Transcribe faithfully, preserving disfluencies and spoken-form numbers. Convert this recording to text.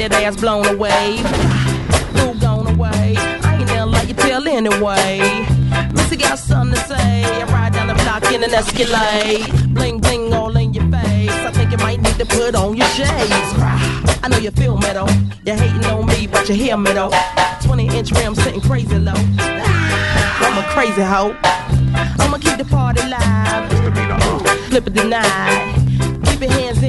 that ass blown away. Who gone away? I ain't never like you tell anyway. Missy got something to say. I ride down the block in an Escalade. Bling bling all in your face. I think you might need to put on your shades. I know you feel me though. You're hating on me, but you hear me though. twenty inch rims sitting crazy low. I'm a crazy hoe. I'ma keep the party live. Flip it tonight. Keep your hands